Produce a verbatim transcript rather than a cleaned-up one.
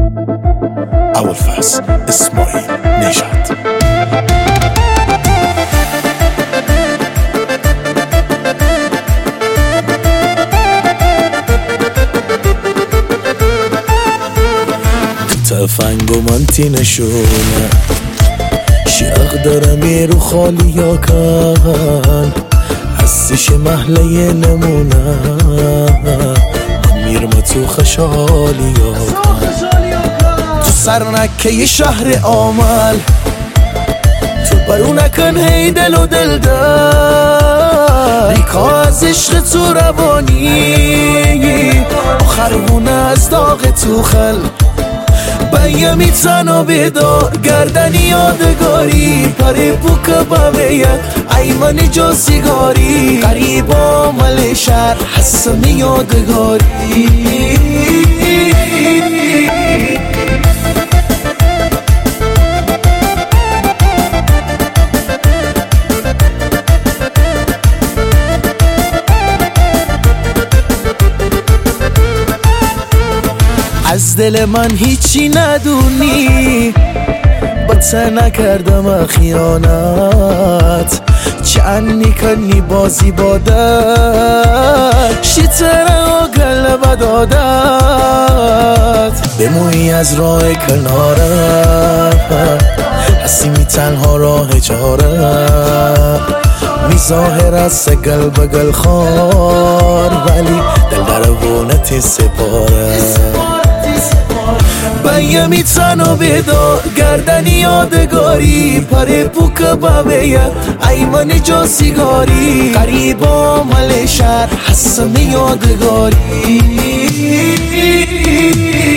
ابوالفضل اسماعیل نژاد. تفنگ و منتی نشونه شیق دارم یه رو خالی یا کن هستش محله نمونه میرم تو خشالی یا کن تو سرنکه یه شهر آمل تو برو نکن هی دل و دل در ریکا از عشق تو روانی آخرونه از داغ تو خل بیمی تنو بیدار گردنی یادگاری پره پوک باویت ایمانی جو سیگاری قریبا مل شهر حسنی یادگاری از دل من هیچی ندونی با ته نکردم خیانت چنی کنی بازی بادت شیطره و گلبه دادت بموی از راه کنارت حسیمی تنها راه جاره می ظاهر از گل بگل خار ولی دل درونت سپاره بیمی تنو بیدار گردنی یادگاری پره پوک باویت ایمانی جو سیگاری قریبا مل شهر حسنی یادگاری